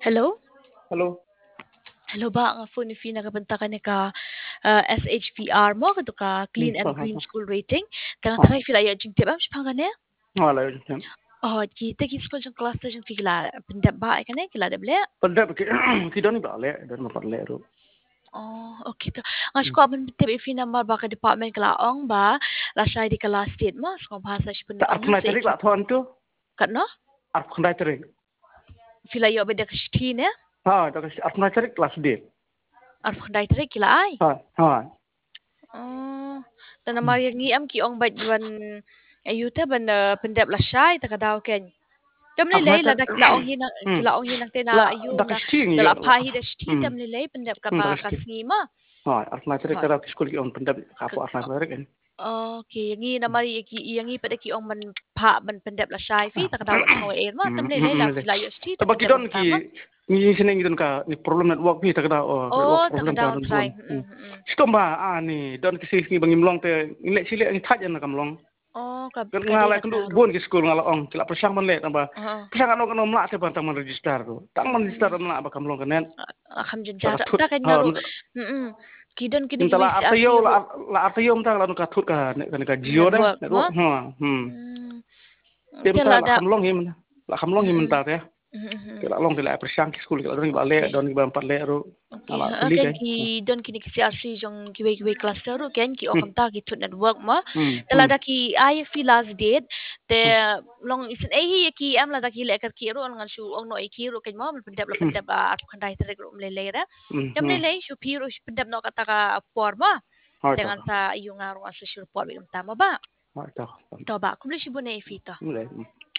Hello? Hello. Hello ba nga phone ni Fina kabanta ka ni ka SHPR mo kadto ka Clean and Ha ha Green ha. School Rating kanang Ha. sakay fila ya jing tibam sipanga ne Wala yun. oh kita ki school jang class jang fila pendap ba ka ne kila dable Pada ki don ba le don ma parle ro. oh okay to ang sko ban tibi Fina mar ba ka department kala ong ba la shay di kala state mo sko bahasa Ta sipun ong arf na sa tarik iki la thon tu. kat no Arf khndai tarik. fila yo be dak shi ne Ha ta arf na tarik kelas D. ar dai tre kila ai Ha ha. oh tan mar yang ngi am ki ong ba ban ayuta ban pendap la shay ta ka daw ken Tam Arf na lay la tar. dak kila ong hinang te La na ayu da ka na sti ngi. dala pa hi da sti tam lay pendap ka Da ka ba sti. kasni ma. Ha arf na tarik Hoy. ta skul ki on pendap ka po arf na tarik. Okay, yangi na mari yangi pada ki ong man pa ban pendap la shai fi tak daw ko e ma tam lay la kila yo sti Ta ta ba ki pendap don ang ki tama. ni sini ngi don ka ni problem network ni ta ka network Oh, tak problem ka daw don try. bon. Stomba ani don ki si bangim long te ni le sile ni thaj na kam long. Oh, Nga kade la ka kendu taro. bon ki school nga la ong tila persang man le tamba Oh, persang ano kano mla te bantang man register ko tang man register mla ba kam long kanen akam jen ta ka jara thut ta kan ha ngaro. Kidon kini ki minta la wis artayo RCU la artayo mta la ka thut ka ne ka jio da network network ma. ha tem ta Tela la da. kam long him la kam long him ta te ke Mm. la long ke la persang ki school ke la don ba le Okay. don ki ba empat le ro Okay, ala pili ken kai ki don kini ki CRC jong kiwe cluster ro ken ki okam ta ki tut network ma hmm tala hmm da ki IFP last date te long isin hi ki am la da ki le ki ro ngan shu ong no ki ro ken ma pendap at khandai tere ro le le ra jam le hmm le shu pi ro pendap no kata ka por ma ha ta dengan sa yung aro asa shu por bi ta ma ba ha ta to ba kumle shi bune fi to le